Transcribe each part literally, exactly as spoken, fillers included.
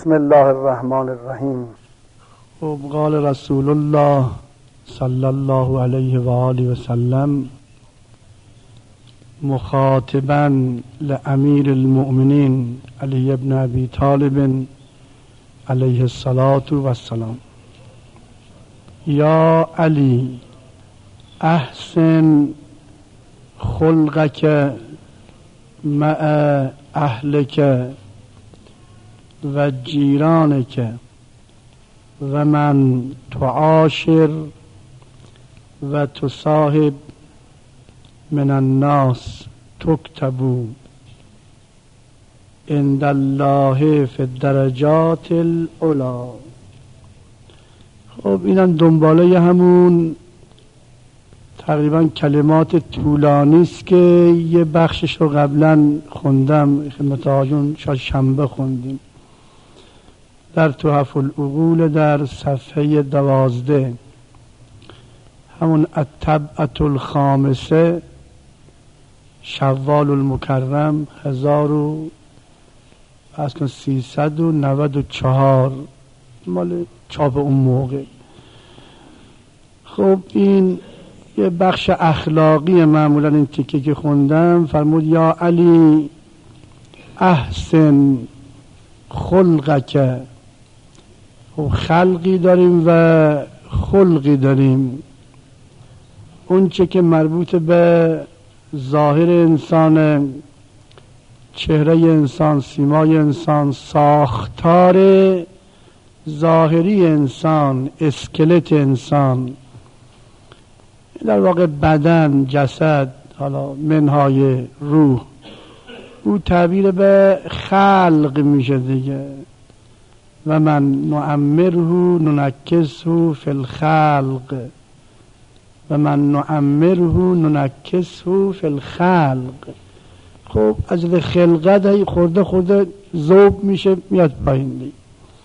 بسم الله الرحمن الرحیم. خب قال رسول الله صلی الله علیه و آله و سلم مخاطبا لامیر المؤمنین علی ابن ابی طالب علیه الصلاة و السلام: یا علی احسن خلقک مع اهلک و جیرانک و من تعاشر و تصاحب من الناس تکتبو عند الله فی الدرجات العلی. خب اینم دنباله همون تقریبا کلمات طولانی است که یه بخشش رو قبلا خوندم خدمت آقایون، شاید شنبه خوندیم در تحف العقول در صفحه دوازده، همون الطبعة الخامسه شوال المکرم هزار و اصلا سیصد و نود و چهار مال چاپ اون موقع. خب این یه بخش اخلاقی معمولا این تیکه که خوندم. فرمود یا علی احسن خلقک. و خلقی داریم و خلقی داریم. اون چه که مربوط به ظاهر انسان، چهره انسان، سیمای انسان، ساختار ظاهری انسان، اسکلت انسان، در واقع بدن، جسد، حالا منهای روح، او تعبیر به خلق میشه دیگه. و من نعمره ننکسه فی الخلق و من نعمره ننکسه فی الخلق. خب از خلقت خورده خورده ذوب میشه میاد پایین دی.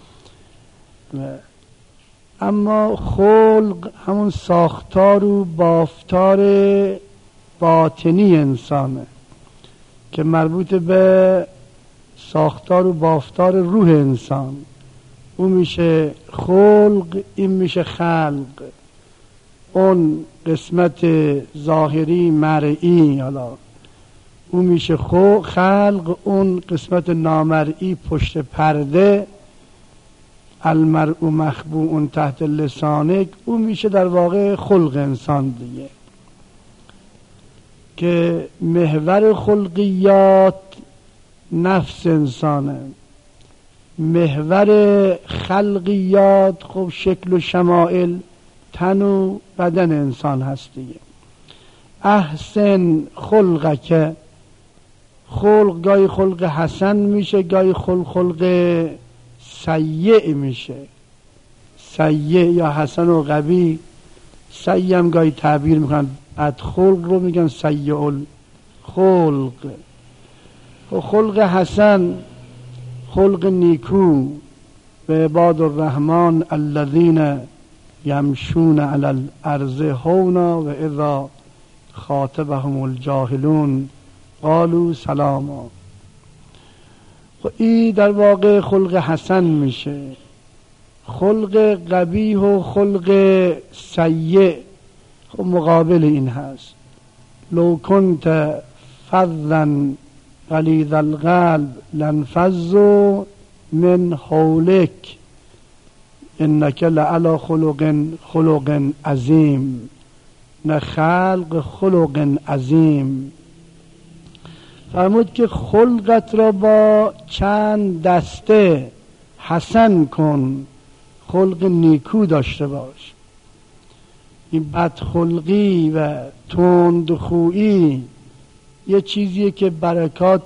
اما خلق همون ساختار و بافتار باطنی انسانه که مربوط به ساختار و بافتار روح انسان. اون میشه خلق، این میشه خلق. اون قسمت ظاهری مرئی، حالا اون میشه خلق. اون قسمت نامرئی پشت پرده، المرء مخبوء تحت لسانک، اون میشه در واقع خلق انسان دیگه. که محور خلقیات نفس انسانه، محور خلقیات خب شکل و شمائل تن و بدن انسان هست دیگه. احسن خلقک. خلق گاهی خلق حسن میشه، گاهی خلق خلق سیء میشه. سیء یا حسن و قبیح. سیء هم گاهی تعبیر میکنن، بد خلق رو میگن سیء الخلق. خلق حسن خلق نیکو. و عباد الرحمن الذین یمشون علی الارض هونا و اذا خاطبهم الجاهلون قالوا سلاما. این در واقع خلق حسن میشه. خلق قبیح و خلق سیء خب مقابل این هست. لو کنت فظا غلیظ القلب لانفضوا من حولک انک لعلی خلق خلق عظیم. نه خلق خلق عظیم. فرمود که خلقت را با چند دسته حسن کن، خلق نیکو داشته باش. این بدخلقی و تندخویی یه چیزیه که برکات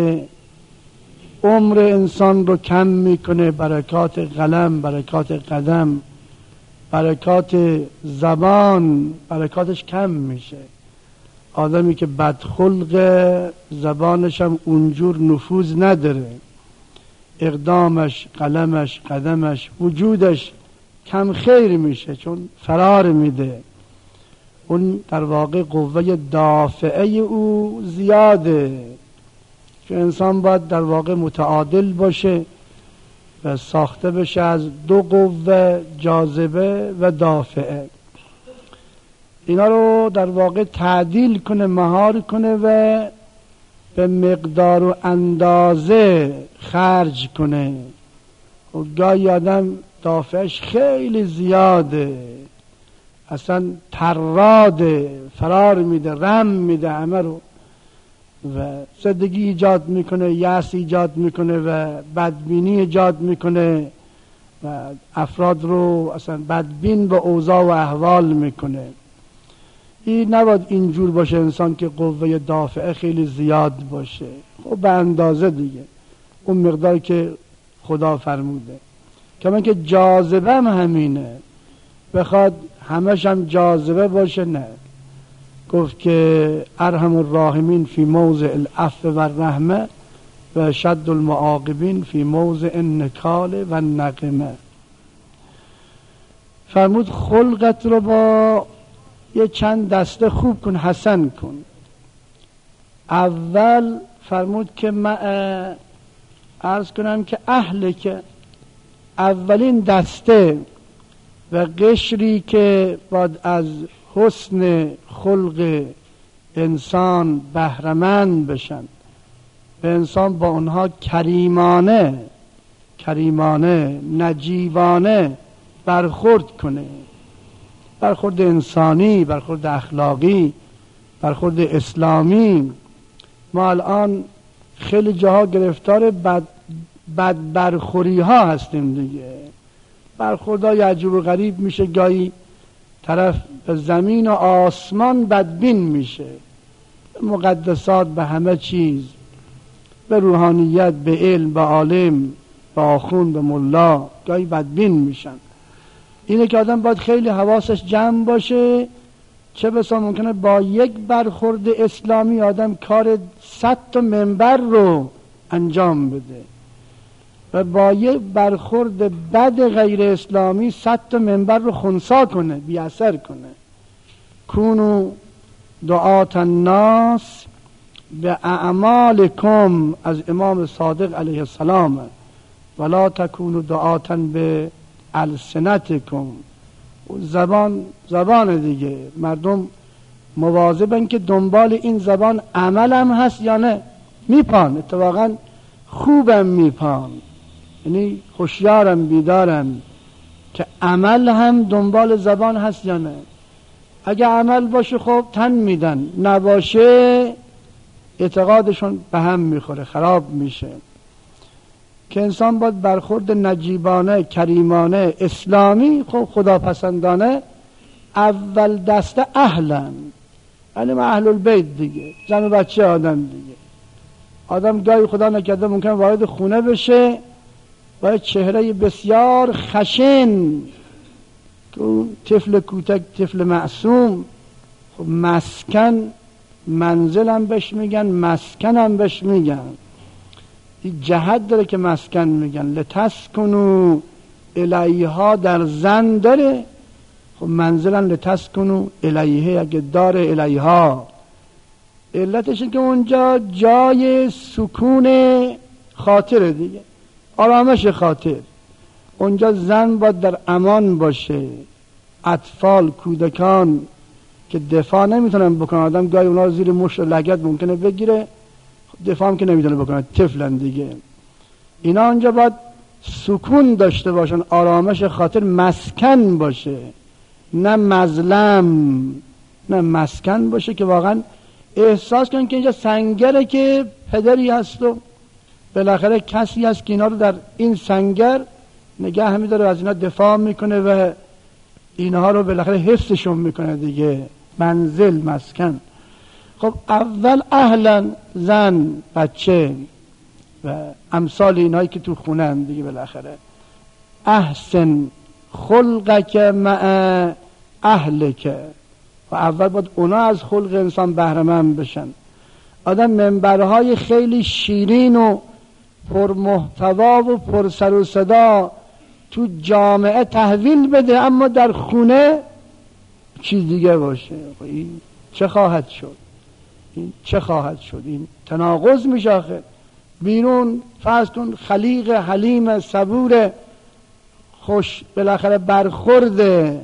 عمر انسان رو کم میکنه. برکات قلم، برکات قدم، برکات زبان، برکاتش کم میشه. آدمی که بدخلق زبانش هم اونجور نفوذ نداره، اقدامش، قلمش، قدمش، وجودش کم خیر میشه، چون فرار میده. اون در واقع قوه دافعه او زیاده. که انسان باید در واقع متعادل باشه، و ساخته بشه از دو قوه، جاذبه و دافعه. اینا رو در واقع تعدیل کنه، مهار کنه و به مقدار و اندازه خرج کنه. و گاهی آدم دافعش خیلی زیاده، اصلا تراده، فرار میده، رم میده همه رو و زدگی ایجاد میکنه، یأس ایجاد میکنه و بدبینی ایجاد میکنه و افراد رو اصلا بدبین به اوضاع و احوال میکنه. این نباید اینجور باشه انسان که قوه دافعه خیلی زیاد باشه، خب به اندازه دیگه، اون مقدار که خدا فرموده. کمان که جاذبه هم همینه، بخواد همش هم جاذبه باشه نه. گفت که ارحم الراحمین فی موضع العفو و الرحمه و شد المعاقبین فی موضع النکال و النقمه. فرمود خلقت رو با یه چند دسته خوب کن، حسن کن. اول فرمود که من عرض کنم که اهل که اولین دسته و قشری که باید از حسن خلق انسان بهره‌مند بشن و انسان با اونها کریمانه کریمانه نجیبانه برخورد کنه، برخورد انسانی، برخورد اخلاقی، برخورد اسلامی. ما الان خیلی جاها گرفتار بد, بد برخوری ها هستیم دیگه. برخوردهای عجیب و غریب میشه، گاهی طرف به زمین و آسمان بدبین میشه، به مقدسات، به همه چیز، به روحانیت، به علم، به عالم، به آخوند، به ملا، گاهی بدبین میشن. اینه که آدم باید خیلی حواسش جمع باشه، چه بسا ممکنه با یک برخورد اسلامی آدم کار صد تا منبر رو انجام بده و با یک برخورد بد غیر اسلامی صد تا منبر رو خنثی کنه، بی اثر کنه. کونو دعات الناس به اعمالکم، از امام صادق علیه السلام، ولا تکونو دعاتا به السنتکم. زبان زبان دیگه، مردم مواظبن که دنبال این زبان عمل هم هست یا نه. میپان، اتفاقا خوبم میپان، یعنی خوشیارم، بیدارم که عمل هم دنبال زبان هست یا نه. اگه عمل باشه خب تن میدن، نباشه اعتقادشون به هم میخوره، خراب میشه. که انسان باید برخورد نجیبانه، کریمانه، اسلامی، خب خداپسندانه. اول دسته اهلن، یعنی ما اهل البیت دیگه، زن و بچه آدم دیگه. آدم گاهی خدا نکرده ممکن وارد خونه بشه با چهره بسیار خشن، که اون طفل کوتک، طفل معصوم، خب مسکن، منزل هم بهش میگن، مسکن هم بهش میگن. این جهت داره که مسکن میگن، لتسکنو الیها در زن داره، خب منزلن لتسکنو الیه اگه داره الیها. علتش که اونجا جای سکون خاطر دیگه، آرامش خاطر. اونجا زن باید در امان باشه. اطفال، کودکان که دفاع نمیتونن بکنن، آدم گاهی اونا زیر مشت و لگد ممکنه بگیره، دفاع هم که نمیتونه بکنن، طفلن دیگه. اینا اونجا باید سکون داشته باشن، آرامش خاطر، مسکن باشه، نه مظلم، نه مسکن باشه که واقعا احساس کنن که اینجا سنگره که پدری هست و بالاخره کسی هست که اینا رو در این سنگر نگه همی داره، از اینا دفاع میکنه و اینها رو بالاخره حفظشون میکنه دیگه. منزل، مسکن. خب اول اهلا، زن، بچه و امثال اینایی که تو خونه هم دیگه. بالاخره احسن خلقک مع اهلک، و اول باید اونا از خلق انسان بهره‌مند بشن. آدم منبرهای خیلی شیرین و پرمحتوا و پر سر و صدا تو جامعه تحویل بده، اما در خونه چیز دیگه باشه. این چه خواهد شد؟ این چه خواهد شد؟ این تناقض میشه آخر. بیرون فرض کن خلیق حلیم صبور خوش بالاخره برخورده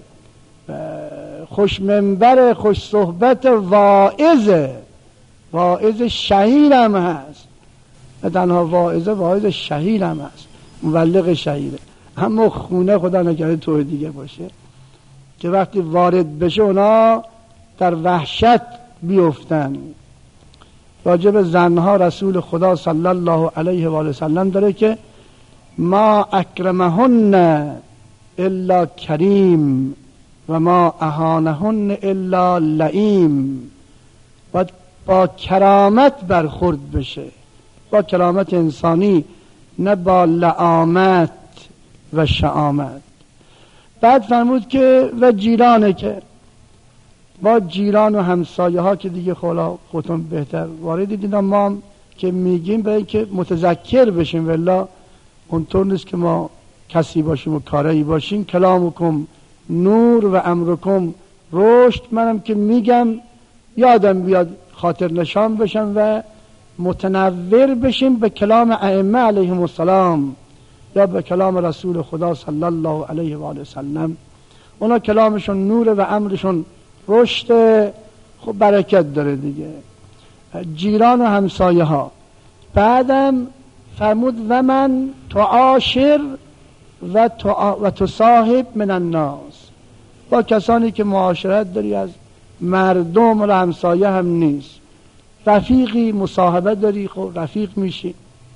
خوش منبر خوش صحبت واعظه واعظ شهیر هم هست و تنها واعظه واعظ شهیر هم هست مبلغ شهیره. اما خونه خدا نکرده طور دیگه باشه که وقتی وارد بشه اونا در وحشت بیفتن. راجب زنها رسول خدا صلی الله علیه و آله وسلم داره که ما اکرمهن الا کریم و ما اهانهن الا لئیم. باید با کرامت برخورد بشه، با کرامت انسانی، نه با لعامت و شعامت. بعد فرمود که و جیرانه که با جیران و همسایه ها که دیگه خلا خودتون بهتر واردی دیدم ما هم که میگیم برای که متذکر بشیم والله اونطور نیست که ما کسی باشیم و کاری باشیم. کلامکم نور و امرکم رشد. منم که میگم یادم بیاد خاطر نشان بشم و متنور بشیم به کلام ائمه علیهم السلام یا به کلام رسول خدا صلی الله علیه و آله وسلم. اونا کلامشون نور و امرشون رشد، خب برکت داره دیگه. جیران و همسایه ها. بعدم فرمود و من تعاشر و و تصاحب من الناس. با کسانی که معاشرت داری از مردم و همسایه هم نیست، رفیقی مصاحبه داری، خب رفیق میشی،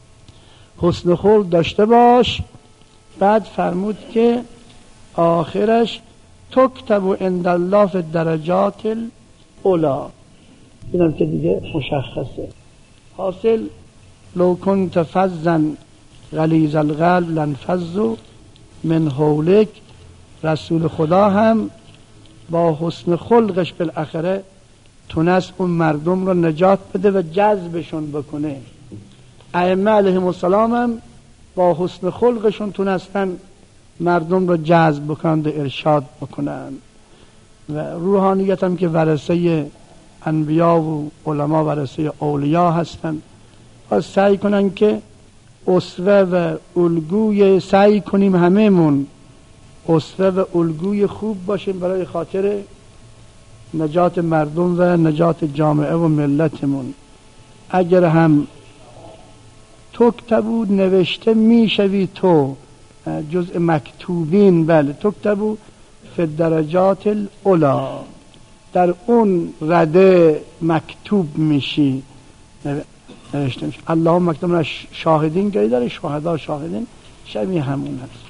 حسن خلق داشته باش. بعد فرمود که آخرش تکتب عند الله فی الدرجات الاولی. اینم که دیگه مشخصه. حاصل لو کنت فظا غلیظ القلب لانفضوا من حولک. رسول خدا هم با حسن خلقش بالاخره تونست اون مردم رو نجات بده و جذبشون بکنه. ائمه علیهم السلام هم با حسن خلقشون تونستن مردم رو جذب بکنند و ارشاد بکنند. و روحانیت هم که ورثه انبیا و علما ورثه اولیا هستند. و سعی کنن که اسوه و الگوی سعی کنیم همه‌مون اسوه و الگوی خوب باشیم برای خاطر نجات مردم و نجات جامعه و ملتمون. اگر هم تکتبو نوشته میشوی تو جزء مکتوبین، بله تکتبو فی الدرجات الاولی، در اون رده مکتوب میشی نوشته میشه. اللهم مکتوبنا شاهدین گاهی داره، شهدا شاهدین شبیه همون هست.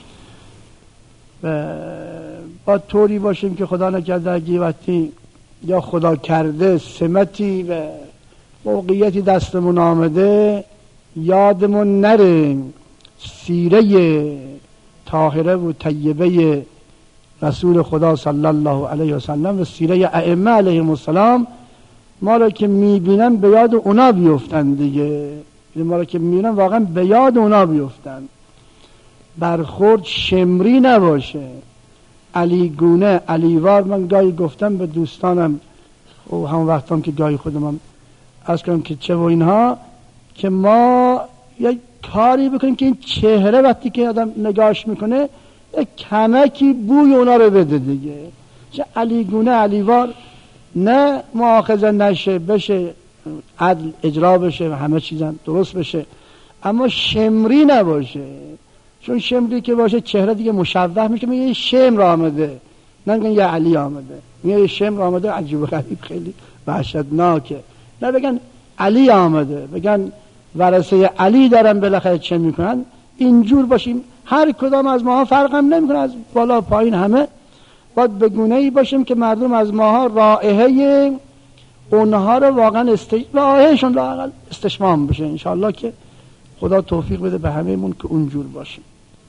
و با طوری باشیم که خدا نکرده اگه وقتی یا خدا کرده سمتی و موقعیتی دستمون آمده یادمون نره سیره طاهره و طیبه رسول خدا صلی الله علیه و سلم و سیره ائمه علیهم السلام ما را که میبینن به یاد اونا بیفتن دیگه. ما را که میبینن واقعا به یاد اونا بیفتن. برخورد شمری نباشه، علی گونه علیوار. من گاهی گفتم به دوستانم و همون وقت هم که گاهی خودم هم از کنم که چه و اینها که ما یک کاری بکنیم که این چهره وقتی که آدم نگاش میکنه یک کمکی بوی اونا رو بده دیگه. چه علی گونه علیوار نه مؤاخذه نشه، بشه عدل اجرا بشه و همه چیزم درست بشه، اما شمری نباشه. چون شمری که باشه چهره دیگه مشوه میشه، میگه یه شمر آمده، نه میگن یه علی آمده، میگه یه شمر آمده عجیب و غریب خیلی وحشتناکه. نه بگن علی آمده، بگن ورثه علی دارن بالاخره چه میکنن. اینجور باشیم. هر کدام از ماها فرق هم نمیکنه، از بالا پایین همه باید به گونه‌ای باشیم که مردم از ماها رائحه اونها رو واقعا است... رائحهشون لااقل استشمام بشه. انشاءالله که خدا توفیق بده به همه‌مون که اونجور باشیم.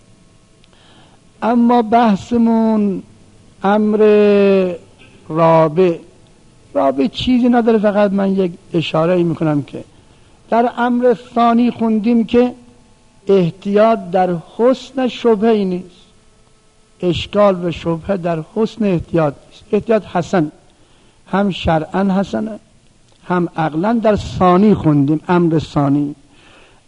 اما بحثمون امر رابع رابع چیزی نداره، فقط من یک اشاره میکنم که در امر ثانی خوندیم که احتیاط در حسن شبهه نیست. اشکال و شبهه در حسن احتیاط نیست. احتیاط حسن، هم شرعاً حسنه هم عقلاً. در ثانی خوندیم امر ثانی.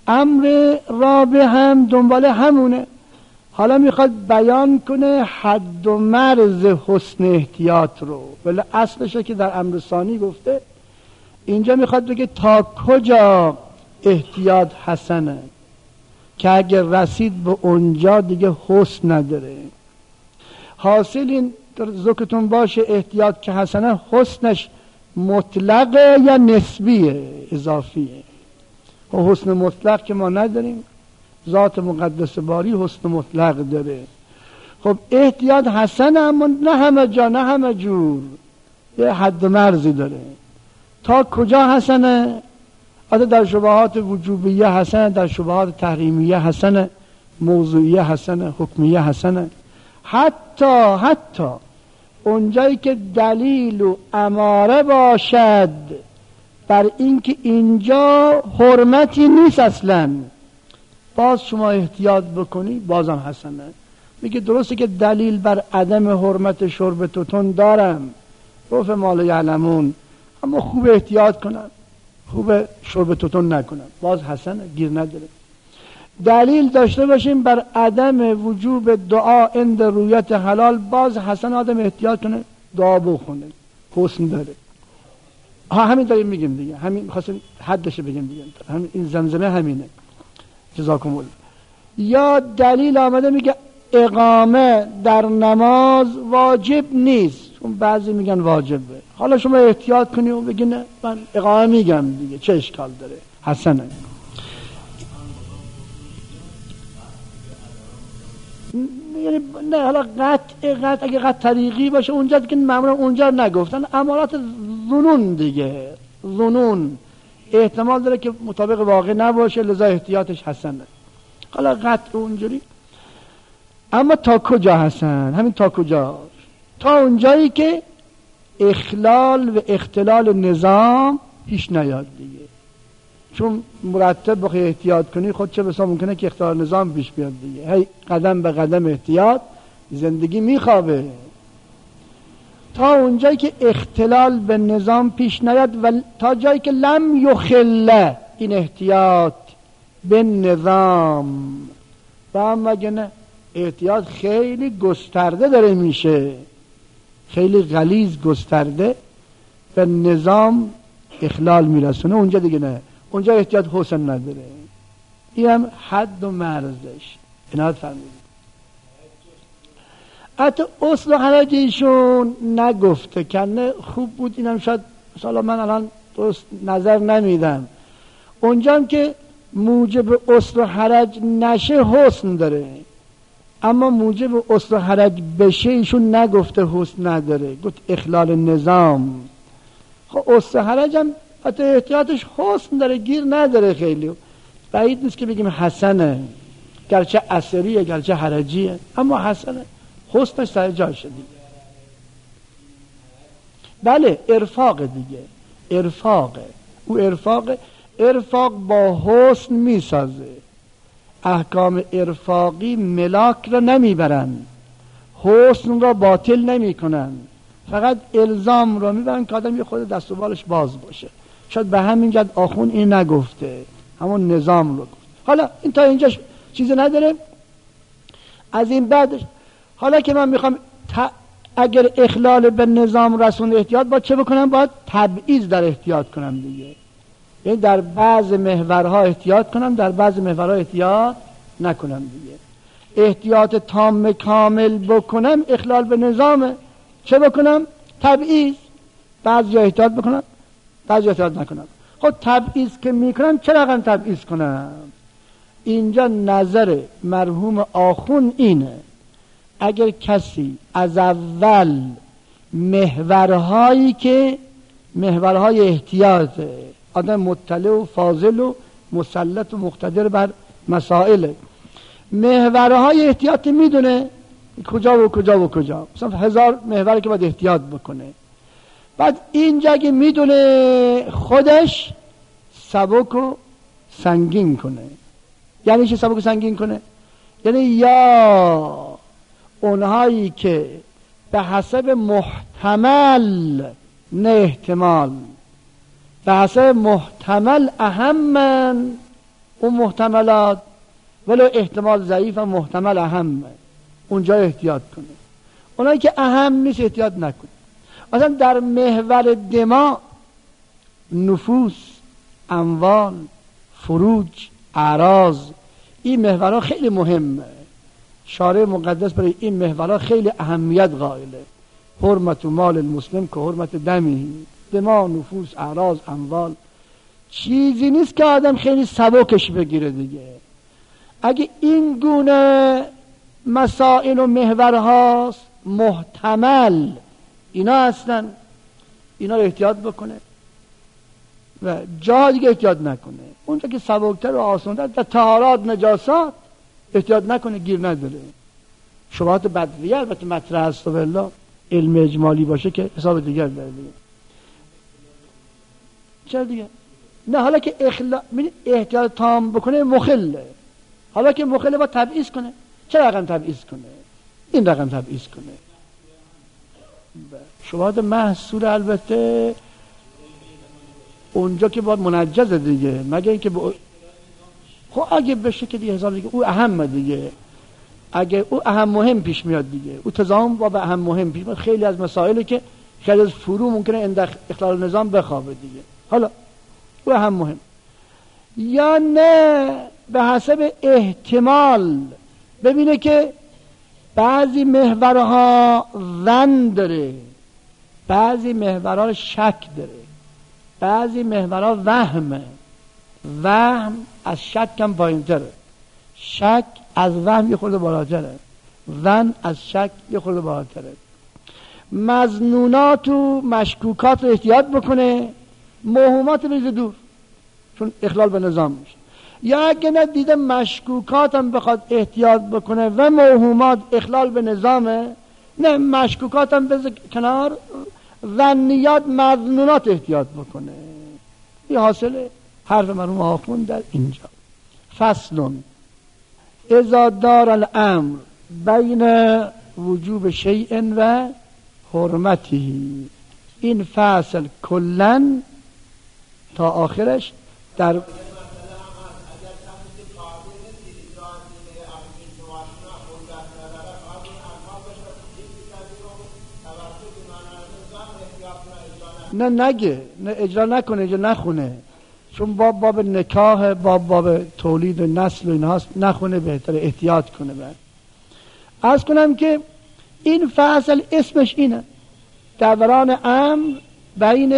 امر رابع هم دنبال همونه. حالا میخواد بیان کنه حد و مرز حسن احتیاط رو، ولی اصلشه که در امر ثانی گفته. اینجا میخواد بگه تا کجا احتیاط حسنه، که اگر رسید به اونجا دیگه حسن نداره. حاصل این ذکرتون باشه احتیاط که حسنه حسنش مطلقه یا نسبیه، اضافیه. و حسن مطلق که ما نداریم، ذات مقدس باری حسن مطلق داره. خب احتیاط حسن، اما نه همه جا نه همه جور، یه حد و مرزی داره. تا کجا حسنه؟ آده در شبهات وجوبیه حسنه، در شبهات تحریمیه حسنه، موضوعیه حسنه، حکمیه حسنه. حتی حتی اونجایی که دلیل و اماره باشد بر اینکه اینجا حرمتی نیست اصلا، باز شما احتیاط بکنی بازم حسنه. میگه درسته که دلیل بر عدم حرمت شرب توتون دارم، رفع مال یعلمون، اما خوب احتیاط کنم، خوب شرب توتون نکنم، باز حسنه، گیر نداره. دلیل داشته باشیم بر عدم وجوب دعا عند رویت حلال، باز حسن آدم احتیاط کنه، دعا بخونه، حسن داره. ها همین داریم میگیم دیگه، همین خواستیم حدش بگیم دیگه، همین این زمزمه همینه. جزاکم الله. یا دلیل آمده میگه اقامه در نماز واجب نیست، اون بعضی میگن واجبه. حالا شما احتیاط کنی و بگی نه من اقامه میگم دیگه، چه اشکال داره، حسنه. یعنی نه حالا قطع قطع اگه قطع طریقی باشه اونجا دیگه معمولا اونجا نگفتن، امارات ظنون دیگه، ظنون احتمال داره که مطابق واقع نباشه، لذا احتیاطش حسنه. حالا قطع اونجوری. اما تا کجا حسن؟ همین تا کجا؟ تا اونجایی که اخلال و اختلال نظام پیش نیاد دیگه. چون مرتب بخوای احتیاط کنی خود چه بسا ممکنه که اختلال نظام پیش بیاد دیگه. هی قدم به قدم احتیاط، زندگی میخوابه. تا اونجایی که اختلال به نظام پیش نیاد و تا جایی که لم یخله این احتیاط به نظام. و اما اگه نه احتیاط خیلی گسترده داره میشه، خیلی غلیظ گسترده به نظام اخلال میرسونه، اونجا دیگه نه، اونجا احتیاط حسن نداره. این هم حد و مرزش. عنایت فرمودید. حتی اصل و حرج ایشون نگفته کنه خوب بود، اینم شاید مثلا من الان درست نظر نمیدم. اونجا هم که موجب اصل و حرج نشه حسن داره، اما موجب اصل و حرج بشه ایشون نگفته حسن نداره، گفت اخلال نظام. خب اصل و حرج هم حتی احتیاطش حسن داره، گیر نداره، خیلی بعید نیست که بگیم حسنه، گرچه اثریه گرچه حرجیه، اما حسنه، حسنش سر جاشه دیگه. بله ارفاق دیگه، ارفاقه، او ارفاقه، ارفاق با حسن میسازه. احکام ارفاقی ملاک را نمیبرن، حسن را باطل نمی کنن، فقط الزام را میبرن که آدم یه خود دست و بالش باز باشه. شاید به همین جد آخون این نگفته، همون نظام رو گفت. حالا این تا اینجا چیزی نداره. از این بعد حالا که من میخوام ت... اگر اخلال به نظام رسون احتیاط باید چه بکنم؟ باید تبعیض در احتیاط کنم دیگه. یعنی در بعض محورها احتیاط کنم، در بعض محورها احتیاط نکنم دیگه. احتیاط تام کامل بکنم اخلال به نظامه، چه بکنم؟ تبعیض. بعض جا احتیاط بکنم، بعض جا احتیاط نکنم. خب تبعیض که میکنم چرا رقم تبعیض کنم؟ اینجا نظر مرحوم آخون اینه اگر کسی از اول محورهایی که محورهای احتیاطه، آدم مطلع و فاضل و مسلط و مقتدر بر مسائل، محورهای احتیاط میدونه کجا و کجا و کجا، مثلا هزار محور که باید احتیاط بکنه. بعد اینجا اگه میدونه خودش سبک و سنگین کنه. یعنی چه سبک و سنگین کنه؟ یعنی یا اونهایی که به حسب محتمل، نه احتمال، به حسب محتمل اهمن، اون محتملات ولو احتمال ضعیف و محتمل اهمه، اونجا احتیاط کنه. اونایی که اهم نیست احتیاط نکنه. مثلا در محور دماغ نفوس، اموال، فروج، اعراض، این محورها خیلی مهمه. شارع مقدس برای این محورها خیلی اهمیت قائله. حرمت مال المسلم که حرمت دمی. دماغ، نفوس، اعراض، اموال چیزی نیست که آدم خیلی سبکش بگیره دیگه. اگه این گونه مسائل و محورهاست محتمل اینا هستن، اینا رو احتیاط بکنه و جا دیگه احتیاط نکنه. اونجا که سبکتر و آسان‌تر در طهارات، نجاسات احتیاط نکنه، گیر نداره. شبهات بدویه البته مطرح است و بالله علم اجمالی باشه که حساب دیگر داره دیگه. چرا دیگه؟ نه حالا که اخلا... احتیاط تام بکنه مخله. حالا که مخله با تبعیض کنه. چرا رقم تبعیض کنه؟ این رقم تبعیض کنه. شبهات محصول البته اونجا که باید منجزه دیگه، مگه اینکه با... خب اگه بشه که دیگه حساب دیگه او اهم دیگه. اگه او اهم مهم پیش میاد دیگه، او تضامن با اهم مهم پیش میاد. خیلی از مسائلی که خیلی از فرو ممکنه اند اخلال نظام بخوابه دیگه. حالا او اهم مهم یا نه به حسب احتمال ببینه که بعضی محورها ظن داره، بعضی محورها شک داره، بعضی محورها وهمه. وهم از شک هم پایین‌تره، شک از وهم یه خورده بالاتره، ظن از شک یه خورده بالاتره. مظنونات و مشکوکات رو احتیاط بکنه، موهومات بریزه دور چون اخلال به نظام میشه. یا اگه ندیده مشکوکات هم بخواد احتیاط بکنه و موهومات اخلال به نظامه، نه مشکوکات هم بذار کنار، ظنیات مظنونات احتیاط بکنه. این حاصله حرف مرحوم آخوند در اینجا. فصلون اذا دار الامر بین وجوب شیء و حرمته. این فصل کلن تا آخرش در نه نگه، نه اجرا نکنه، اجرا نخونه، چون باب باب نکاح، باب باب تولید و نسل و اینهاست، نخونه بهتره، احتیاط کنه. بعد عرض کنم که این فصل اسمش اینه، دوران امر بین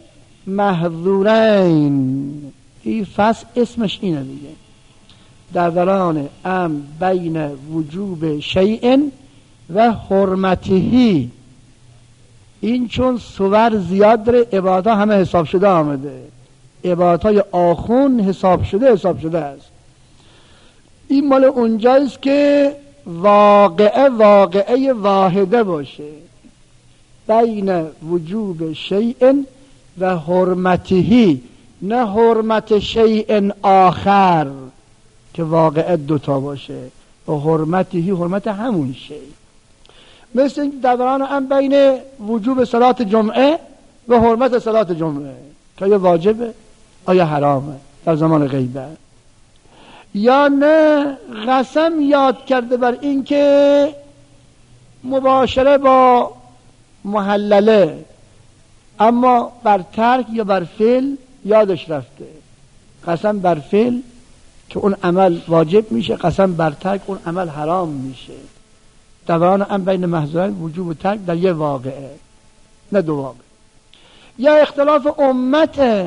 محظورین. این فصل اسمش اینه دیگه، دوران امر بین وجوب شیء و حرمته. این چون صور زیاد داره، عبادت همه حساب شده آمده، عبادت‌های آخون حساب شده حساب شده است. این مال اونجایست که واقعه واقعه واحده باشه بین وجوب شیء و حرمته، نه حرمت شیء آخر که واقعه دوتا باشه و حرمته حرمت همون شیء. مثل این دوران هم بین وجوب صلات جمعه و حرمت صلات جمعه که آیا واجبه آیا حرامه در زمان غیبه. یا نه قسم یاد کرده بر این که مباشره با محلله، اما بر ترک یا بر فعل یادش رفته. قسم بر فعل که اون عمل واجب میشه، قسم بر ترک اون عمل حرام میشه. دوران هم بین محظورین وجوب و ترک در یه واقعه، نه دو واقع. یا اختلاف امته،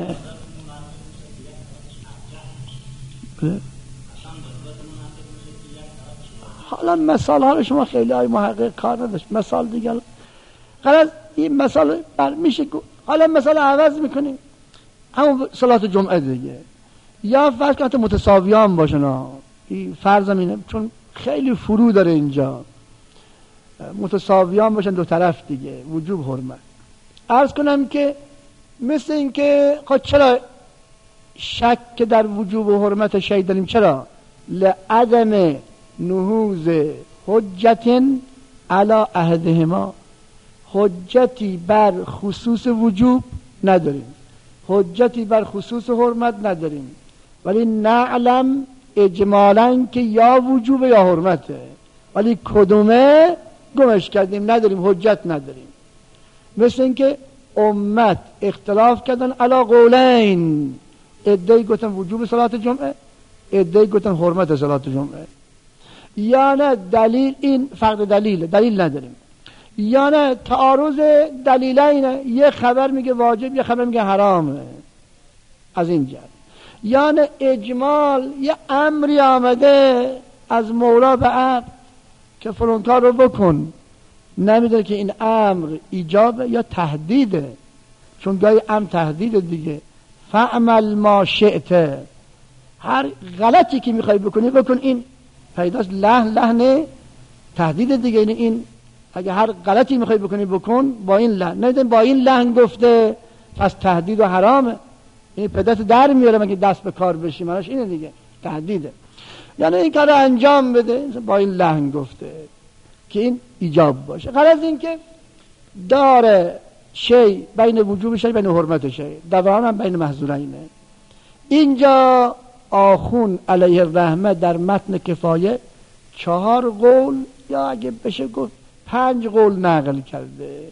حالا مثال ها رو شما خیلی های محقق کار نداشت، مثال دیگه غلط این مثال بر میشه. حالا مثال عوض میکنیم، همون صلات جمعه دیگه. یا فرض کنید متساویان باشن، این فرضم اینه چون خیلی فرو داره اینجا، متساویان باشن دو طرف دیگه، وجوب حرمت. عرض کنم که مثل این که خب چرا شک که در وجوب و حرمت شی داریم؟ چرا؟ لعدم نهوض حجت علی احدهما، حجتی بر خصوص وجوب نداریم، حجتی بر خصوص حرمت نداریم. ولی نعلم اجمالاً که یا وجوب یا حرمته، ولی کدومه گمش کردیم، نداریم، حجت نداریم. مثل اینکه امت اختلاف کردن علی قولین، عده‌ای گفتن وجوب صلات جمعه، عده‌ای گفتن حرمت صلات جمعه. یا نه دلیل این فرق دلیله، دلیل نداریم. یا نه تعارض دلیلینه، یه خبر میگه واجب یه خبر میگه حرامه از این جهت. یا نه اجمال، یه امری آمده از مولا به عبد که فلان کار رو بکن، نمیدونه که این امر ایجابه یا تهدیده، چون گاهی امر تهدیده دیگه. فعمل ما شئت، هر غلطی که میخوای بکنی بکن، این پیداست لحن لحن تهدید دیگه. این این اگه هر غلطی میخوای بکنی بکن با این لحن، نه با این لحن گفته پس تهدید و حرامه، این پدرت در میاره مگه دست به کار بشی، معناش اینه دیگه، تهدیده. یعنی این کار رو انجام بده با این لحن گفته که این ایجاب باشه. غرض این که داره شی بین وجوب شی بین حرمت شی، دوام هم بین محظورینه. اینجا آخون علیه الرحمه در متن کفایه چهار قول یا اگه بشه گفت پنج قول نقل کرده.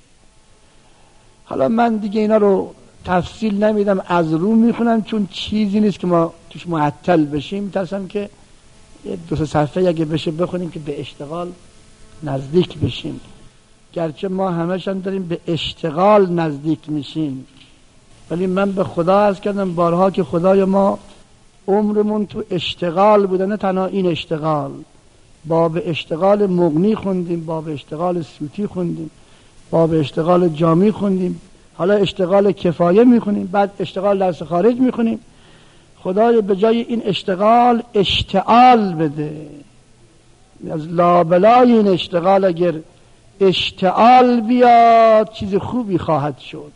حالا من دیگه اینا رو تفصیل نمیدم، از رو میخونم چون چیزی نیست که ما توش معطل بشیم. میترسم که دو سه صفحه اگه بشه بخونیم که به اشتغال نزدیک بشیم، گرچه ما همش هم داریم به اشتغال نزدیک میشیم، ولی من به خدا عرض کردم بارها که خدای ما عمرمون تو اشتغال بوده، نه تنها این اشتغال، باب اشتغال مغنی خوندیم، باب اشتغال سوتی خوندیم، باب اشتغال جامی خوندیم، حالا اشتغال کفایه میخونیم، بعد اشتغال درس خارج میخونیم. خدای به جای این اشتغال اشتعال بده، از لابلای این اشتغال اگر اشتعال بیاد چیز خوبی خواهد شد.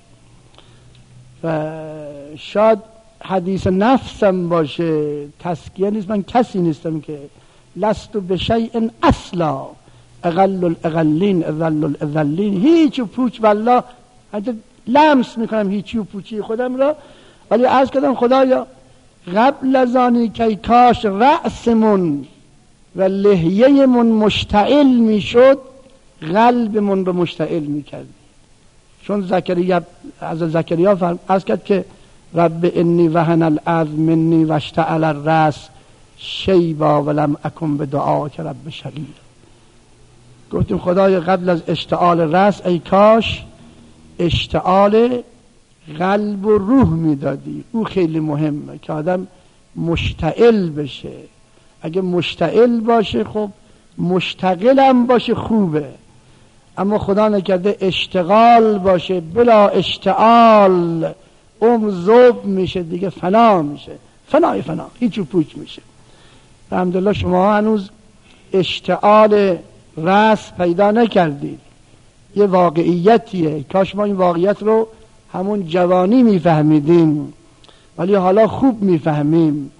و شاید حدیث نفسم باشه، تسکیه نیست، من کسی نیستم که لست بشیء اصلا اقل الاقلین اذل الاذلین، هیچ و پوچ والله حتی لمس میکنم هیچی و پوچی خودم را، ولی عرض کردم خدایا قبل از آنی که کاش رأسمون و لحیه‌مون مشتعل میشد، قلبمون رو مشتعل میکرد. چون زکریا از زکریا فرم عرض کرد که رب انی وهن العظم منی واشتعل الرأس شیبا ولم اکن بدعاک رب شقیا. گفتیم خدای قبل از اشتعال رأس ای کاش اشتعال قلب و روح میدادی. او خیلی مهمه که آدم مشتعل بشه. اگه مشتعل باشه خب مشتغلم باشه خوبه، اما خدا نکرده اشتغال باشه بلا اشتعال، عمر ذوب میشه دیگه، فنا میشه، فنای فنا، هیچ و پوچ میشه. الحمدلله شما هنوز اشتعال رأس پیدا نکردید، یه واقعیتیه، کاش ما این واقعیت رو همون جوانی میفهمیدیم، ولی حالا خوب میفهمیم.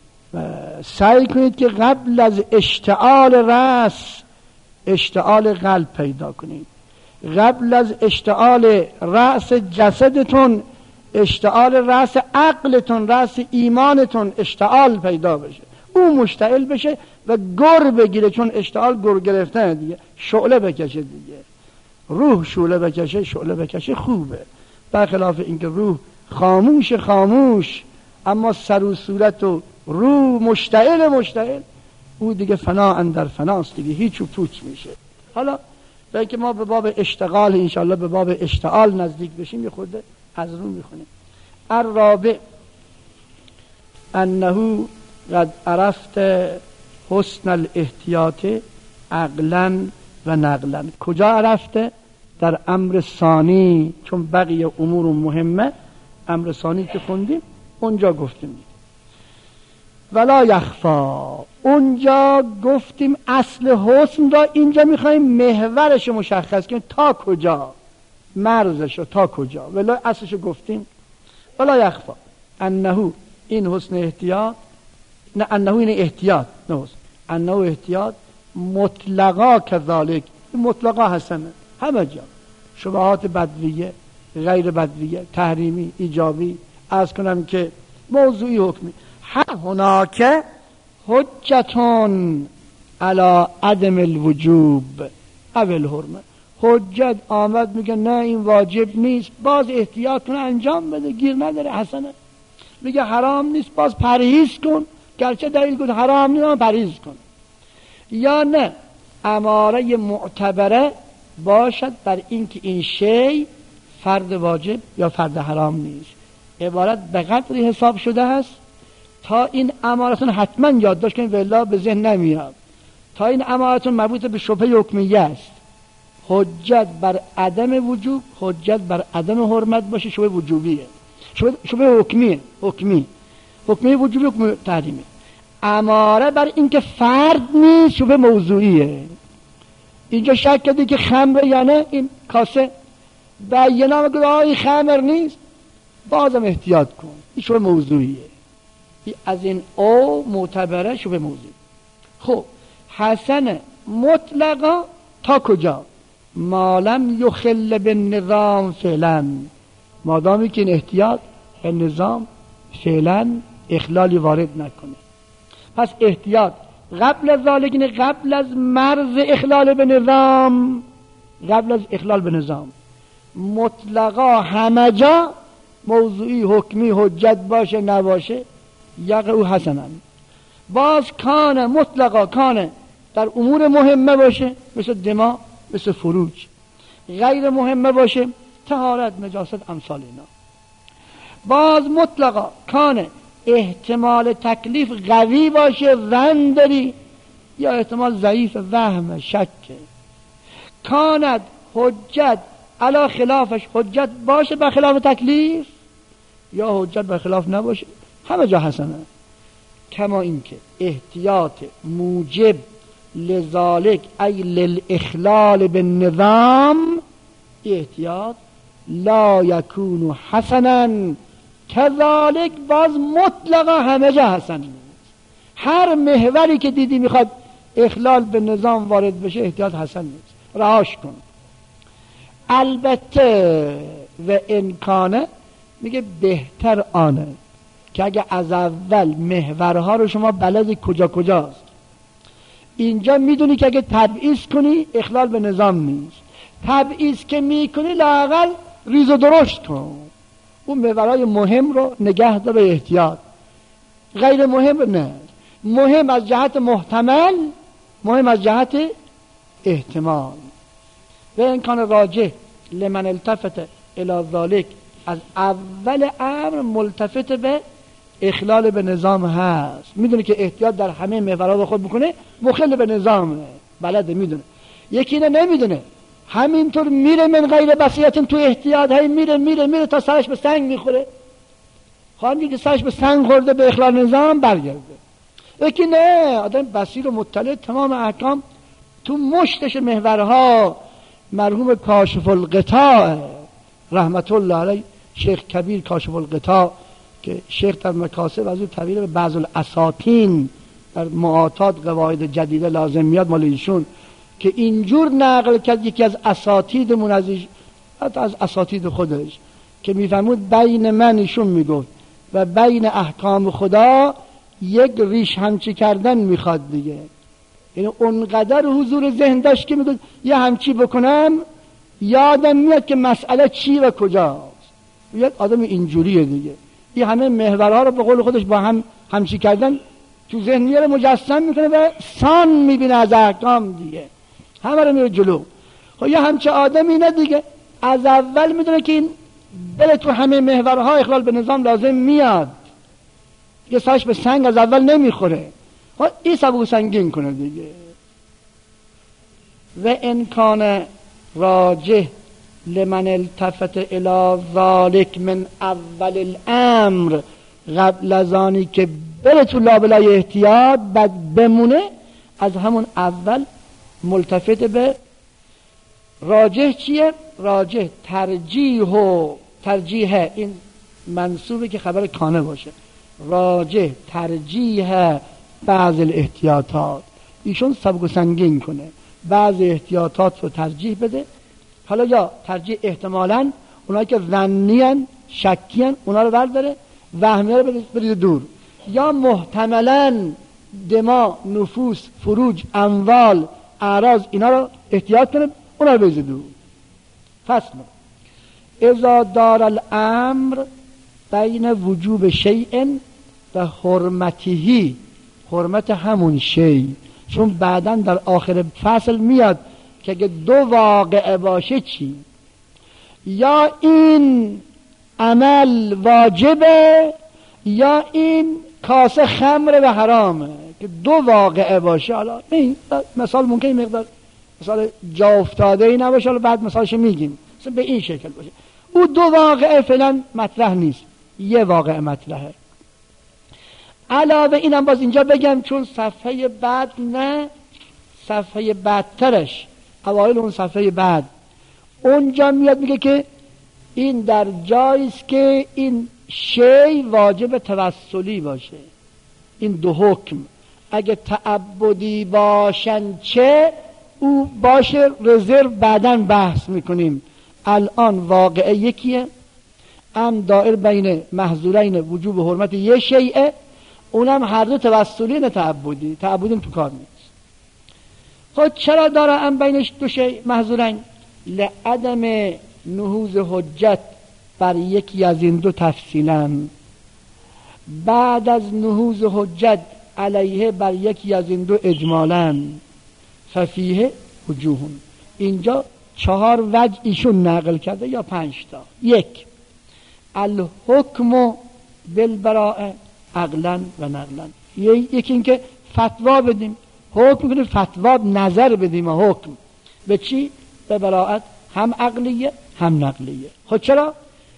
سعی کنید که قبل از اشتعال رأس اشتعال قلب پیدا کنید، قبل از اشتعال رأس جسدتون اشتعال رأس عقلتون، رأس ایمانتون اشتعال پیدا بشه، او مشتعل بشه و گر بگیره، چون اشتعال گر گرفتن دیگه، شعله بکشه دیگه، روح شعله بکشه، شعله بکشه خوبه، برخلاف اینکه روح خاموش خاموش اما سر و صورت و روح مشتعل مشتعل، او دیگه فنا اندر فناست دیگه، هیچ و پوچ میشه. حالا برای که ما به باب اشتغال انشاءالله به باب اشتعال نزدیک بشیم یه خود از رو میخونیم. الرابع انه قد عرفت حسن الاحتیاط عقلا و نقلا. کجا عرفته؟ در امر ثانی، چون بقیه امور مهمه، امر ثانی که خوندیم اونجا گفتیم. ولا یخفا، اونجا گفتیم اصل حسن را، اینجا میخوایم محورش مشخص کنیم تا کجا، مرزش تا کجا، ولی اصلش گفتیم. ولا یخفا انه این حسن احتیاط، نه انه این احتیاط، نه حسن، انه احتیاط مطلقا کذالک، مطلقا حسنه همه جا، شبهات بدویه غیر بدویه، تحریمی ایجابی، عرض کنم که موضوعی حکمی، هناک حجتون علی عدم الوجوب او الحرمه. حجت آمد میگه نه این واجب نیست، باز احتیاط کن انجام بده، گیر نداره. حسنه میگه حرام نیست، باز پرهیز کن، گرچه دلیل گفت حرام نیست اما پرهیز کن. یا نه اماره معتبره باشد بر اینکه این شی فرد واجب یا فرد حرام نیست، عبارت به قدری حساب شده است تا این امارتون حتما یادداشت کنید والله به ذهن نمیاد، تا این امارتون مربوط به شبهه حکمیه است. حجت بر عدم وجوب، حجت بر عدم حرمت باشه شبهه وجوبیه، شبهه, شبهه حکمیه، حکمی حکمی وجوبی، حکمی تحریمی. اماره بر اینکه فرد نیست شبهه موضوعیه. اینجا شک کردی که خمر یا نه، این کاسه بینا میگه آی خمر نیست، بازم احتیاط کن، این شبهه موضوعیه. از این او معتبره شبهه موضوعی. خب حسن مطلقا تا کجا؟ مالم یخل بالنظام فعلا، مادامی که این احتیاط به نظام فعلا اخلالی وارد نکنه. پس احتیاط قبل از ذالک، قبل از مرز اخلال به نظام، قبل از اخلال به نظام مطلقا همه جا موضوعی حکمی حجت باشه نباشه یقع او حسنن. باز کانه مطلقا کانه در امور مهمه باشه مثل دما، مثل فروج، غیر مهمه باشه طهارت، نجاست، امثال اینا. باز مطلقا کانه احتمال تکلیف قوی باشه، ظن داری، یا احتمال ضعیف، وهم، شک. کاند حجت علا خلافش، حجت باشه بر خلاف تکلیف یا حجت بر خلاف نباشه، همه جا حسنه. کما اینکه احتیاط موجب لذالک ای للاخلال بالنظام، احتیاط لا یکون حسنا کذالک، باز مطلقا همه جا حسن نیست. هر محوری که دیدی میخواد اخلال به نظام وارد بشه احتیاط حسن نیست، رهاش کن. البته و امکانه میگه بهتر آنه که اگه از اول محورها رو شما بلدی کجا کجاست، اینجا میدونی که اگه تبعیض کنی اخلال به نظام نیست، تبعیض که میکنی لااقل ریز و درشت کن، اون محورهای مهم رو نگه دار به احتیاط، غیر مهم نه، مهم از جهت محتمل، مهم از جهت احتمال. و این کان راجح لمن التفت الی ذالک، از اول امر ملتفت به اخلال به نظام هست، میدونه که احتیاط در همه محورات خود بکنه مخل به نظامه، بلده، میدونه. یکی نه نمیدونه، همینطور میره من غیر بصیرت تو احتیاط، هی میره میره میره تا سرش به سنگ میخوره، خواهی که سرش به سنگ خورده به اخلال نظام برگرده. یکی نه آدم بصیر و مطلع تمام احکام تو مشتش محورها. مرحوم کاشف الغطاء رحمت الله علیه، شیخ کبیر کاشف الغطاء که شیخ در مکاسب از او تعبیر به بعض الاساطین در معاطات قواعد جدیده لازم میاد مال ایشون، که اینجور نقل کرد یکی از اساتیدمون، از حتی از اساتید خودش، که میفهمود بین من ایشون میگفت و بین احکام خدا یک ریش همچی کردن میخواد دیگه. یعنی اونقدر حضور ذهن داشت که میگفت یه همچی بکنم یادم میاد که مسئله چی و کجاست. یک آدم اینجوریه دیگه، این همه محورها رو به قول خودش با هم همچی کردن تو ذهن میاره، مجسم میکنه و سان میبینه از احکام دیگه، همه رو میره جلو. خب یه همچه آدمی نه دیگه، از اول میدونه که این بله تو همه محورها اخلال به نظام لازم میاد، یه سرش به سنگ از اول نمیخوره، خب این سبو سنگین کنه دیگه. و امکان راجح لمن التفت الی ذالک من اول الامر، قبل از آنی که بره تو لابلای احتیاط بعد بمونه، از همون اول ملتفت به راجح. چیه؟ راجح ترجیح و ترجیح، این منصوبه که خبر کانه باشه، راجح ترجیح بعض الاحتیاطات، ایشون سبک و سنگین کنه، بعض احتیاطات رو ترجیح بده. حالا یا ترجیح احتمالاً اونایی که ظنیان شکیان اونا رو برداره، وهمیه رو بریده دور، یا محتملاً دما، نفوس، فروج، اموال، اعراض اینا رو احتیاط کنه، اونا رو بریزه دور. فصل اذا دار الامر بین وجوب شیء و حرمتهی، حرمت همون شیء، چون بعداً در آخر فصل میاد که اگه دو واقعه باشه چی؟ یا این عمل واجبه یا این کاسه خمر و حرامه، که دو واقعه باشه. حالا این مثال ممکنه مقدار مثال جا افتاده ای نباشه، حالا بعد مثالش میگیم، مثلا به این شکل باشه. او دو واقعه فعلا مطرح نیست، یه واقعه مطرحه. علاوه اینم باز اینجا بگم، چون صفحه بعد نه، صفحه بعدترش، اوایل اون صفحه بعد، اونجا میاد میگه که این در جاییست که این شی واجب توسلی باشه. این دو حکم اگه تعبدی باشن چه، او باشه رزرو بعداً بحث میکنیم. الان واقعه یکیه، ام دائر بین محظورین وجوب و حرمت یه شیعه، اونم هر دو توسلی نه تعبدی. تعبدی تو کار نیست. خود چرا داره ام بینش دو شیء محظورین؟ لعدم نهوض حجت بر یکی از این دو تفصیلا، بعد از نهوض حجت علیه بر یکی از این دو اجمالا، ففیه وجوهون. اینجا چهار وجه ایشون نقل کرده یا پنج تا. یک، الحکم بالبراءه عقلا و نقلا. یکی این که فتوا بدیم، حکم کنیم، فتوا نظر بدیم و حکم به چی؟ به براءت، هم عقلیه هم نقلیه. خب چرا؟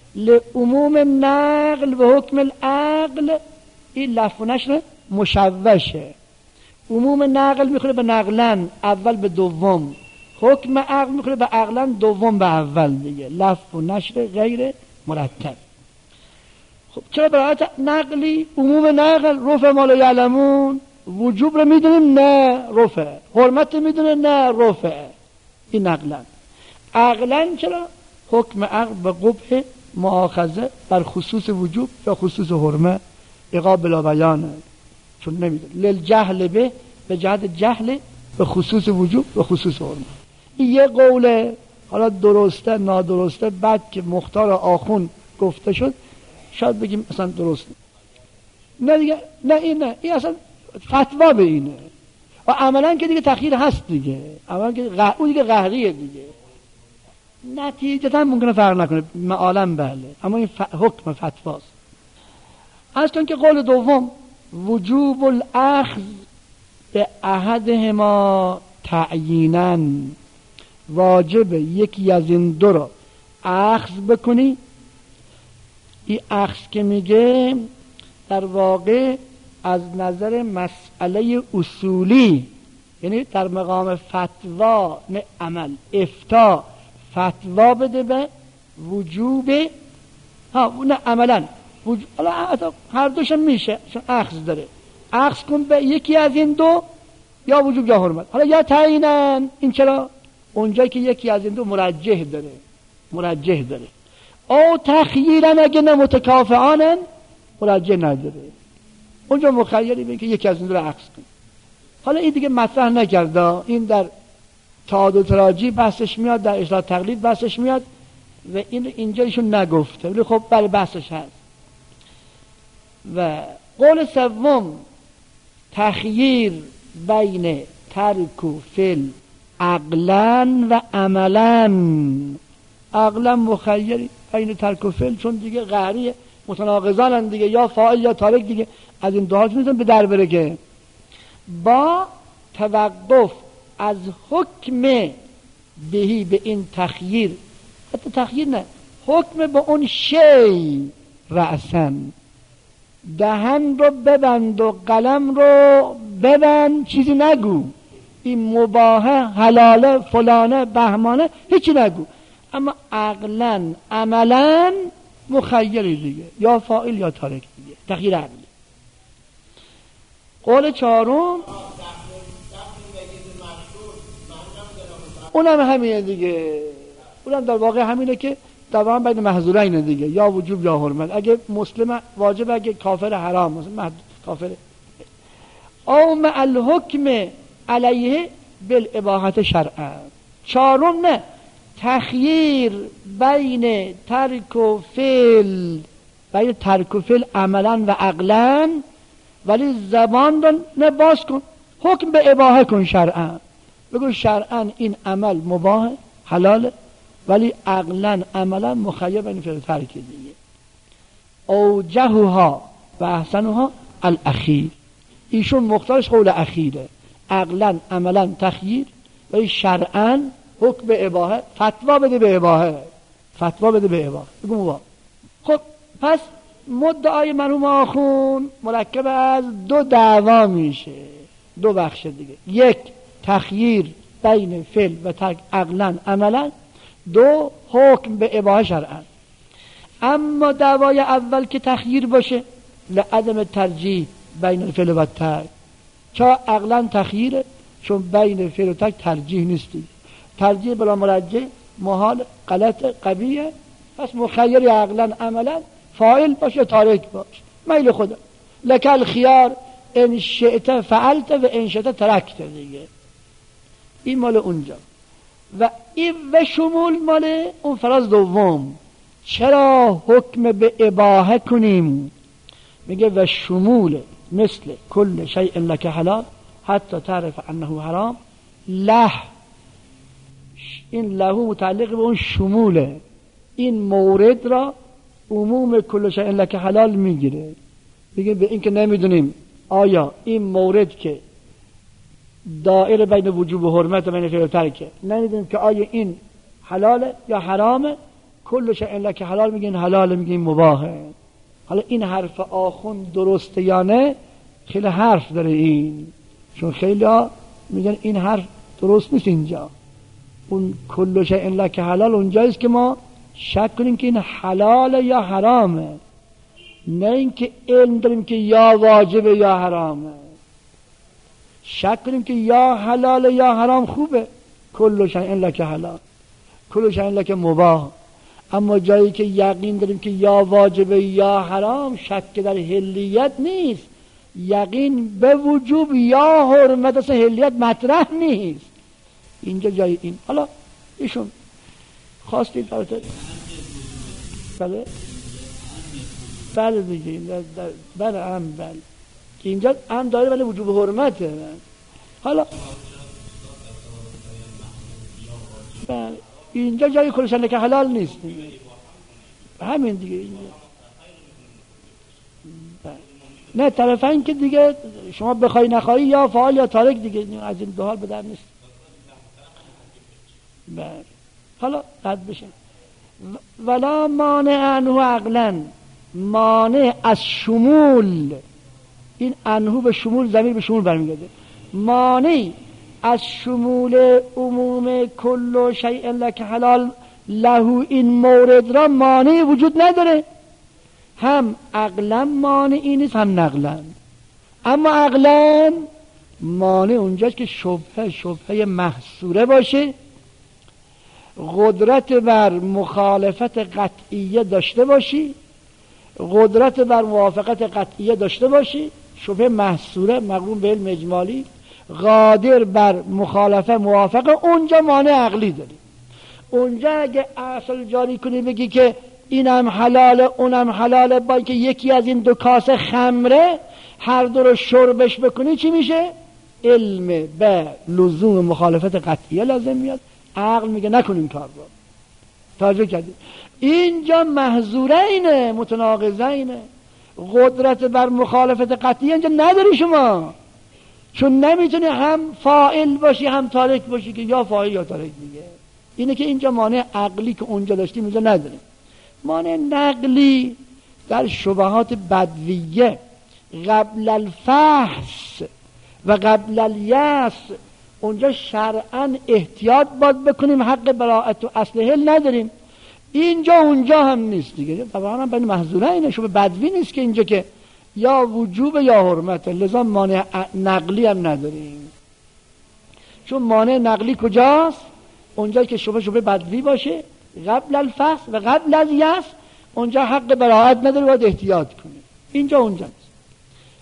لعموم نقل و حکم العقل، این لفظ و نشر مشوشه. عموم نقل میخوره به نقلن، اول به دوم. حکم عقل میخوره به عقلن، دوم به اول دیگه. لفظ و نشر غیر مرتب. خب چرا برایت نقلی؟ عموم نقل رفع ما لا یعلمون، وجوب رو میدونیم نه رفع، حرمت رو میدونیم نه رفع. این نقلن. عقلن چرا؟ حکم عقل به قبح مؤاخذه بر خصوص وجوب یا خصوص حرمه، عقاب بلا بیانه، چون نمیدونه. للجهل به، به جهت جهل به خصوص وجوب و خصوص حرمه. این یه قوله، حالا درسته نادرسته، بعد که مختار آخون گفته شد شاید بگیم اصلا درست نه دیگه. نه این نه این اصلا فتوا به اینه و عملا که دیگه تخییر هست دیگه، عملا که غ... اون دیگه قهریه دیگه، نتیجه هم ممکنه فرق نکنه معالم بله، اما این ف... حکم فتواست. از کن که قول دوم وجوب الاخذ به احدهما تعیینا، واجب یکی از این دو رو اخذ بکنی. این اخذ که میگه در واقع از نظر مسئله اصولی، یعنی در مقام فتوا نه عمل، افتا فتوا بده به وجوب، ها نه عملا وجوب. حالا هر دوشم میشه چون اخذ داره. اخذ کن به یکی از این دو، یا وجوب یا حرمت. حالا یا تعیینن، این چرا؟ اونجایی که یکی از این دو مرجح داره، مرجح داره. او تخییرن اگه نه متکافئانن، مرجح نداره، اونجا مخیری بگه که یکی از این دو رو عکس کن. حالا این دیگه مطرح نکرده، این در تعادل تراجی بحثش میاد، در اصلاح تقلید بحثش میاد و این اینجا ایشون نگفته، ولی خب برای بحثش هست. و قول سوم تخییر بین ترک و فعل عقلا و عملا. عقلا مخیری بین ترک و فعل، چون دیگه قهریه، متناقضانن دیگه، یا فاعل یا تارک دیگه، از این دو حالت میتونن به در بره که با توقف از حکم بهی به این تخییر، حتی تخییر نه، حکم به اون شی رأسن، دهن رو ببند و قلم رو ببند، چیزی نگو، این مباهه حلاله فلانه بهمانه هیچی نگو، اما عقلا عملا مخیری دیگه، یا فاعل یا تارک دیگه، تخییر عقلی. قول چهارم اونم همینه دیگه، اونم در واقع همینه که دوام بین محظورین دیگه، یا وجوب یا حرمت. اگه مسلم واجب، اگه کافر حرام، مثلا کافره. او مع الحکم علیه بالاباحه شرعا. چهارم نه، تخییر بین ترک و فعل، بین ترک و فعل عملا و عقلا، ولی زبان رو نه باز کن، حکم به اباحه کن شرعا. بگو شرعا این عمل مباح حلاله، ولی عقلا عملا مخیر بین فعل و ترک دیگه. اوجهها و احسنها الاخیر. ایشون مختارش قول اخیره، عقلا عملا تخییر، ولی شرعا حکم به اباحه، فتوا بده به اباحه، فتوا بده به اباحه. بگو مباح. خب پس مدعای مرحوم آخوند مرکب از دو دعوا میشه، دو بخش دیگه. یک، تخییر بین فعل و ترک عقلا عملا. دو، حکم به اباحه شرعا. اما دعوای اول که تخییر باشه، لعدم ترجیح بین الفعل و ترک. چرا عقلا تخییره؟ چون بین فعل و ترک ترجیح نیستی، ترجیح بلا مرجح محال، غلط، قبیحه. پس مخیر عقلا عملا، فاعل باشه تارک باشه، میل خدا. لک الخیار ان شئت فعلت و ان شئت ترکت دیگه. این مال اونجا. و این و شمول مال اون فراز دوم. چرا حکم به اباحه کنیم؟ میگه و شمول مثل کل شیء لک حلال حتی تعرف انه حرام. له، این لهو متعلق به اون شموله، این مورد را عموم کل شیء لک حلال میگیره. میگه به این که نمیدونیم آیا این مورد که دائره بین وجوب و حرمت و بین فعل و ترکه، نمیدونیم که آیا این حلاله یا حرامه. کل شیء لک حلال میگین حلاله، میگین مباحه. حالا این حرف آخوند درسته یا نه؟ خیلی حرف داره این، چون خیلی ها میگن این حرف درست نیست. اینجا اون کل شیء لک حلال اونجاییست که ما شک کنیم که این حلاله یا حرامه، نه اینکه علم داریم که یا واجبه یا حرامه. شک کنیم که یا حلاله یا حرام خوبه، کل شیء لک حلال، کل شیء لک مباح. اما جایی که یقین داریم که یا واجبه یا حرام، شک در حلیت نیست، یقین به وجوب یا حرمت، اصلا حلیت مطرح نیست. اینجا جای این. حالا ایشون خواستید براتر بله بله دیگه بله هم بله که اینجا هم داره ولی وجوب حرمته. حالا بله اینجا جای کل شیء لک حلال نیست دیگه. همین دیگه اینجا. نه طرفین که دیگه شما بخوای نخوایی یا فعال یا تارک دیگه، از این دو حال به در نیست. بله حالا رد بشه. ولا مانع عنه عقلا، مانع از شمول، این عنه به شمول، ضمیر به شمول برمیگرده. مانع از شمول عموم کل شیء لک حلال له، این مورد را مانع وجود نداره، هم عقلا مانعی نیست هم نقلا. اما عقلا مانع اونجاست که شبهه شبهه محصوره باشه، قدرت بر مخالفت قطعیه داشته باشی، قدرت بر موافقت قطعیه داشته باشی، شبهه محصوره مقرون به علم اجمالی، قادر بر مخالفه موافقه، اونجا مانع عقلی داری. اونجا اگه اصل جاری کنی بگی که اینم حلاله اونم حلاله، با که یکی از این دو کاسه خمره هر دو رو شربش بکنی، چی میشه؟ علم به لزوم مخالفت قطعیه لازم میاد، عقل میگه نکنیم کار رو. توجه کردید؟ اینجا محظورینه، متناقضینه. قدرت بر مخالفت قطعیه اینجا نداری شما، چون نمیتونی هم فاعل باشی هم تارک باشی، که یا فاعل یا تارک دیگه. اینه که اینجا مانع عقلی که اونجا داشتیم اینجا نداریم. مانع نقلی در شبهات بدویه قبل الفحص و قبل الیأس، اونجا شرعاً احتیاط باید بکنیم، حق براءت و اصل حل نداریم. اینجا اونجا هم نیست دیگه. طبعا هم بین محظوره اینه، شبه بدوی نیست که اینجا که یا وجوب یا حرمت، لذا مانع نقلی هم نداریم. چون مانع نقلی کجاست؟ اونجا که شبه شبه بدوی باشه قبل الفحص و قبل الیأس، اونجا حق براءت نداره، باید احتیاط کنیم. اینجا اونجا نیست.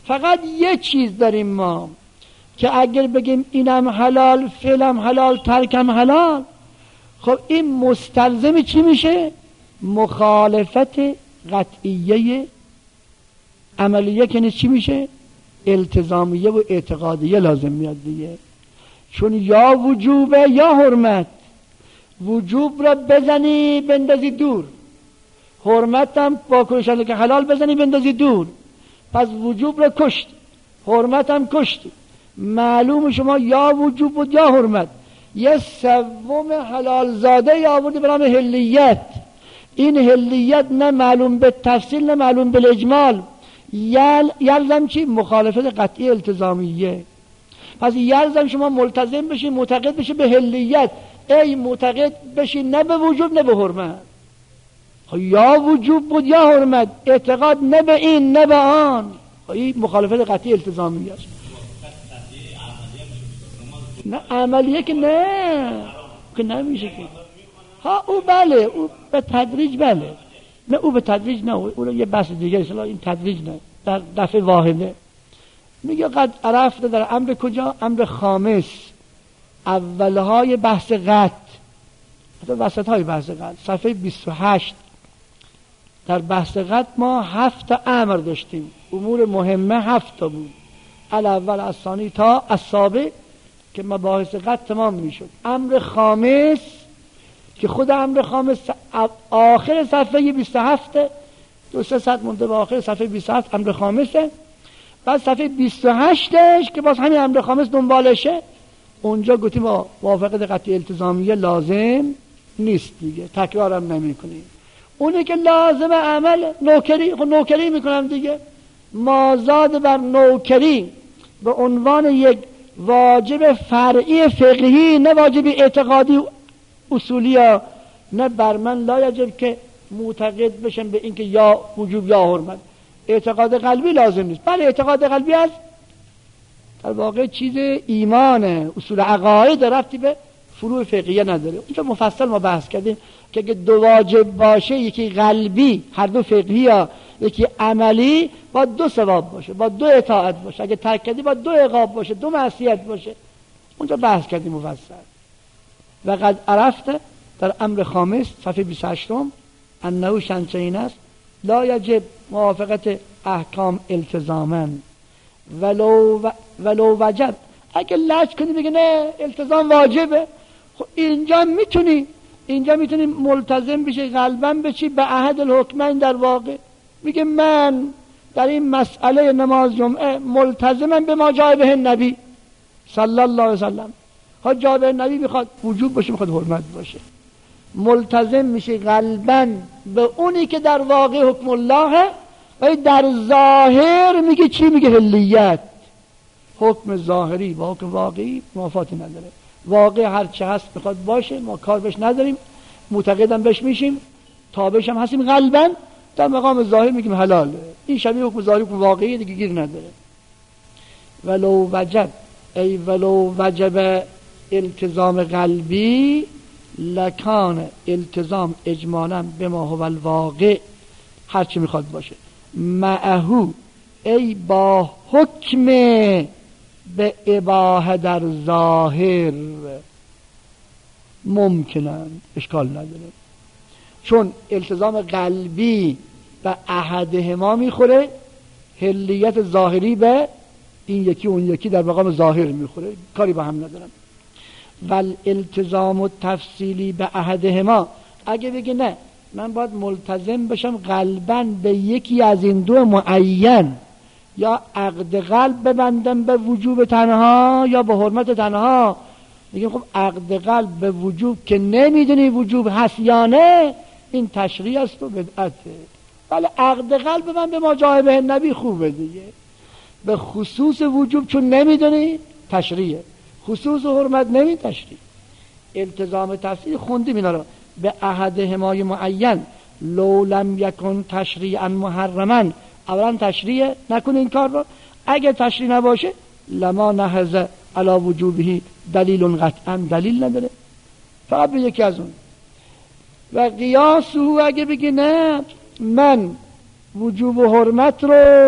فقط یه چیز داریم ما که اگر بگیم اینم حلال، فعلم حلال، ترکم حلال، خب این مستلزم چی میشه؟ مخالفت قطعیه عملیه که چی میشه؟ التزامیه و اعتقادیه لازم میاد دیگه. چون یا وجوبه یا حرمت. وجوب را بزنی بندازی دور، حرمت هم با کشتن که حلال بزنی بندازی دور. پس وجوب را کشت، حرمت هم کشت. معلوم شما یا وجوب بود یا حرمت. یه سوم حلال زاده یا آوردی به نام حلیت. این حلیت نه معلوم به تفصیل نه معلوم به اجمال. یل یلزم چی؟ مخالفت قطعی التزامیه. پس یلزم شما ملتزم بشی، معتقد بشی به حلیت. ای معتقد بشی نه به وجوب نه به حرمت. یا وجوب بود یا حرمت، اعتقاد نه به این نه به آن. این مخالفت قطعی التزامیه است. نه عملیه که نه که نمیشه که. ها او بله، او به تدریج بله، نه او به تدریج نه، او یه بحث دیگه است. این تدریج نه، در دفعه واحده. میگه قد عرفت در امر کجا؟ امر خامس، اولهای بحث قط، وسط های بحث قط، صفحه بیست و هشت. در بحث قط ما هفت امر داشتیم، امور مهمه هفت تا بود، الاول از ثانی تا السابع که مباحث قط تمام میشد. امر خامس که خود امر خامس آخر صفحه بیست و هفت، دو سه صد مونده به آخر صفحه بیست و هفت امر خامسه. بعد صفحه بیست و هشتش که باز همین امر خامس دنبالشه، اونجا گفتیم با موافقت قطعی التزامیه لازم نیست دیگه، تکرارم نمی کنیم. اونه که لازم عمل نوکری، خب نوکری میکنم دیگه. مازاد بر نوکری به عنوان یک واجب فرعی فقهی، نه واجب اعتقادی اصولی ها، نه بر من لا یجب که معتقد بشم به اینکه یا وجوب یا حرمت. اعتقاد قلبی لازم نیست. بله اعتقاد قلبی هست، در واقع چیز ایمانه، اصول عقاید ربطی به فروع فقهیه نداره. اونجا مفصل ما بحث کردیم که اگه دو واجب باشه، یکی قلبی هر دو فقهی یا یکی عملی، با دو ثواب باشه، با دو اطاعت باشه. اگه ترک کردی با دو عقاب باشه، دو معصیت باشه. اونجا بحث کردیم مفصل. و قد عرفت در امر خامس صفحه بیست و هشت انه شنچین است لا یجب موافقت احکام التزاما ولو و... ولو وجب. اگه لج کنی بگه نه التزام واجبه، خب اینجا میتونی اینجا میتونی ملتزم بشی، قلبا بشی به عهد الحکمین. در واقع میگه من در این مسئله نماز جمعه ملتزمم به ما جای به نبی صلی الله علیه وسلم. ها جای به نبی میخواد وجوب باشه، میخواد حرمت باشه، ملتزم میشه قلبا به اونی که در واقع حکم الله، ولی در ظاهر میگه چی؟ میگه حلیت. حکم ظاهری با حکم واقعی موافقتی نداره. واقع هر چه هست میخواد باشه، ما کار بهش نداریم، معتقدم بهش میشیم، تابعش هم هستیم قلبا. در مقام ظاهر میگیم حلاله. این شبیه حکم ظاهری حکم واقعی دیگه گیر نداره. ولو وجب ای ولو وجب التزام قلبی لکان التزام اجمالا به ما هو الواقع، هر چی میخواد باشه، معهو ای با حکم به اباحه در ظاهر ممکنن، اشکال نداره. چون التزام قلبی به احدهما میخوره، حلیت ظاهری به این یکی اون یکی در مقام ظاهر میخوره، کاری با هم ندارم. ول التزام و تفصیلی به احدهما، اگه بگه نه من باید ملتزم بشم قلباً به یکی از این دو معین، یا عقد قلب ببندم به وجوب تنها یا به حرمت تنها، میگیم خب عقد قلب به وجوب که نمیدونی وجوب هست یا نه، این تشریع است و بدعته. ولی عقد قلب من به ما جای به نبی خوبه دیگه. به خصوص وجوب چون نمیدونی تشریعه، خصوص و حرمت نمی تشریع. التزام تفصیل خوندیم اینا رو. به احد همای معین لو لم یکن تشریعا محرما، اولا تشریع نکنه این کار رو. اگه تشریع نباشه لما نهز علی وجوبه دلیل قطعا، دلیل نداره، فقط به یکی از اون. و قیاسه، اگه بگی نه من وجوب و حرمت رو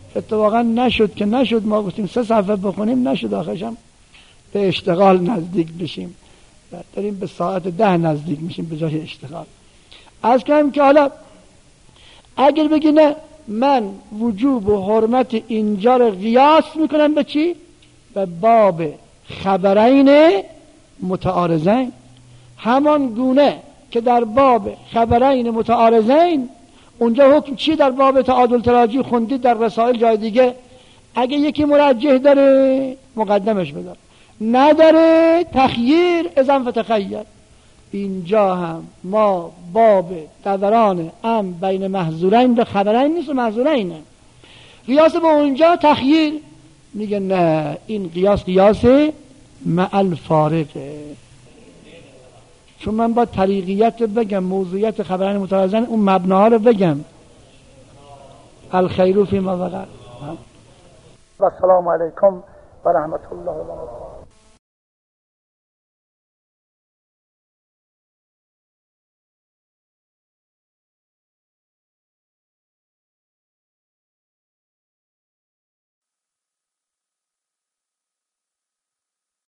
اتفاقا نشد که نشد، ما گفتیم سه صفحه بخونیم، نشد، آخرشم به اشتغال نزدیک بشیم، داریم به ساعت ده نزدیک میشیم به جای اشتغال. از کنم که حالا اگر بگی نه من وجوب و حرمت اینجا رو قیاس میکنم به چی؟ به باب خبرین متعارضین، همان گونه که در باب خبرین متعارضین اونجا حکم چی در باب تعادل تراجی خوندید در رسائل جای دیگه، اگه یکی مرجح داره مقدمش بدار، نداره تخییر اذن فتخیر. اینجا هم ما باب دوران ام بین محظورین به خبرین نیست و محظورینه، قیاس به اونجا تخییر، میگه نه این قیاس قیاس مع الفارقه، چون من با طریقیت بگم موضوعیت خبرین متعارضین اون مبناها رو بگم. الخیر فی ما وقع. و السلام علیکم و رحمت الله و برکاته.